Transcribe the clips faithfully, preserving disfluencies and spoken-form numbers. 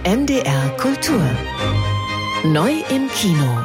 N D R Kultur. Neu im Kino.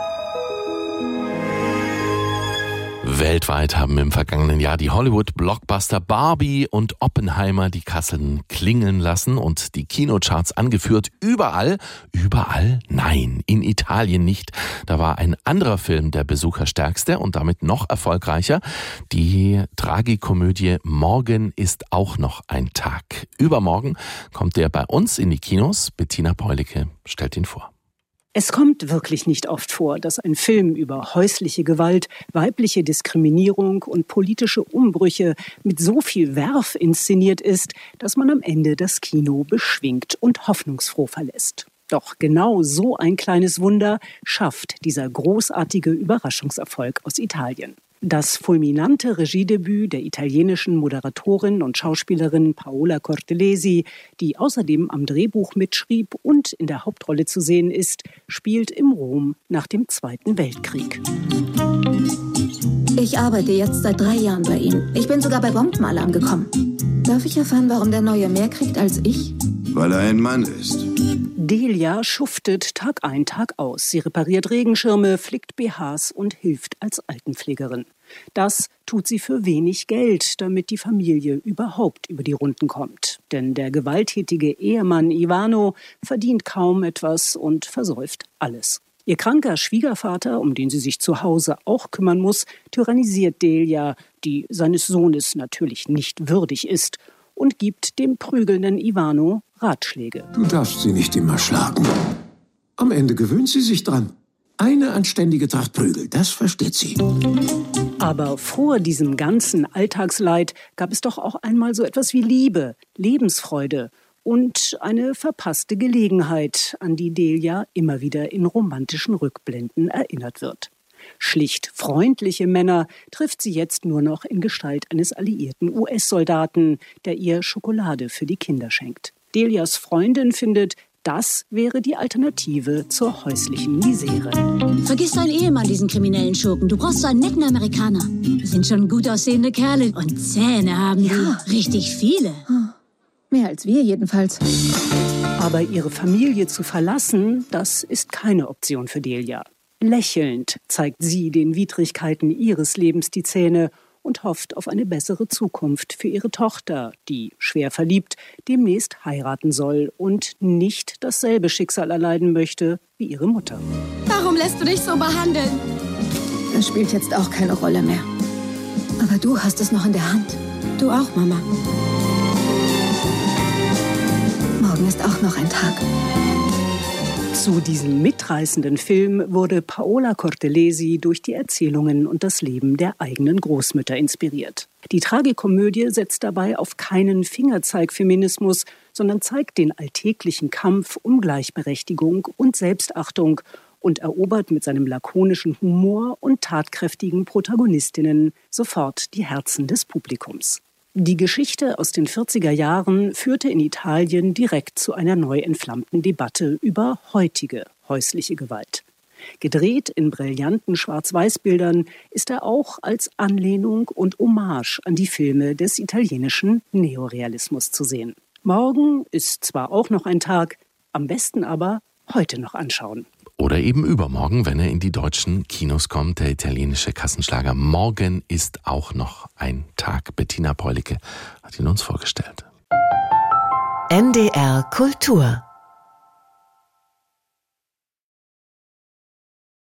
Weltweit haben im vergangenen Jahr die Hollywood-Blockbuster Barbie und Oppenheimer die Kassen klingeln lassen und die Kinocharts angeführt. Überall, überall, nein, in Italien nicht. Da war ein anderer Film der besucherstärkste und damit noch erfolgreicher. Die Tragikomödie Morgen ist auch noch ein Tag. Übermorgen kommt der bei uns in die Kinos. Bettina Beulicke stellt ihn vor. Es kommt wirklich nicht oft vor, dass ein Film über häusliche Gewalt, weibliche Diskriminierung und politische Umbrüche mit so viel Werf inszeniert ist, dass man am Ende das Kino beschwingt und hoffnungsfroh verlässt. Doch genau so ein kleines Wunder schafft dieser großartige Überraschungserfolg aus Italien. Das fulminante Regiedebüt der italienischen Moderatorin und Schauspielerin Paola Cortellesi, die außerdem am Drehbuch mitschrieb und in der Hauptrolle zu sehen ist, spielt im Rom nach dem Zweiten Weltkrieg. Ich arbeite jetzt seit drei Jahren bei Ihnen. Ich bin sogar bei Bombenalarm gekommen. Darf ich erfahren, warum der Neue mehr kriegt als ich? Weil er ein Mann ist. Delia schuftet Tag ein, Tag aus. Sie repariert Regenschirme, flickt B Hs und hilft als Altenpflegerin. Das tut sie für wenig Geld, damit die Familie überhaupt über die Runden kommt. Denn der gewalttätige Ehemann Ivano verdient kaum etwas und versäuft alles. Ihr kranker Schwiegervater, um den sie sich zu Hause auch kümmern muss, tyrannisiert Delia, die seines Sohnes natürlich nicht würdig ist, und gibt dem prügelnden Ivano Ratschläge. Du darfst sie nicht immer schlagen. Am Ende gewöhnt sie sich dran. Eine anständige Tracht Prügel, das versteht sie. Aber vor diesem ganzen Alltagsleid gab es doch auch einmal so etwas wie Liebe, Lebensfreude und eine verpasste Gelegenheit, an die Delia immer wieder in romantischen Rückblenden erinnert wird. Schlicht freundliche Männer trifft sie jetzt nur noch in Gestalt eines alliierten U S-Soldaten, der ihr Schokolade für die Kinder schenkt. Delias Freundin findet, das wäre die Alternative zur häuslichen Misere. Vergiss deinen Ehemann, diesen kriminellen Schurken. Du brauchst so einen netten Amerikaner. Das sind schon gut aussehende Kerle und Zähne haben die. Ja. Richtig viele. Mehr als wir jedenfalls. Aber ihre Familie zu verlassen, das ist keine Option für Delia. Lächelnd zeigt sie den Widrigkeiten ihres Lebens die Zähne und hofft auf eine bessere Zukunft für ihre Tochter, die, schwer verliebt, demnächst heiraten soll und nicht dasselbe Schicksal erleiden möchte wie ihre Mutter. Warum lässt du dich so behandeln? Das spielt jetzt auch keine Rolle mehr. Aber du hast es noch in der Hand. Du auch, Mama. Morgen ist auch noch ein Tag. Zu diesem mitreißenden Film wurde Paola Cortellesi durch die Erzählungen und das Leben der eigenen Großmütter inspiriert. Die Tragikomödie setzt dabei auf keinen Fingerzeig-Feminismus, sondern zeigt den alltäglichen Kampf um Gleichberechtigung und Selbstachtung und erobert mit seinem lakonischen Humor und tatkräftigen Protagonistinnen sofort die Herzen des Publikums. Die Geschichte aus den vierziger Jahren führte in Italien direkt zu einer neu entflammten Debatte über heutige häusliche Gewalt. Gedreht in brillanten Schwarz-Weiß-Bildern ist er auch als Anlehnung und Hommage an die Filme des italienischen Neorealismus zu sehen. Morgen ist zwar auch noch ein Tag, am besten aber heute noch anschauen. Oder eben übermorgen, wenn er in die deutschen Kinos kommt, der italienische Kassenschlager Morgen ist auch noch ein Tag. Bettina Beulicke hat ihn uns vorgestellt. N D R Kultur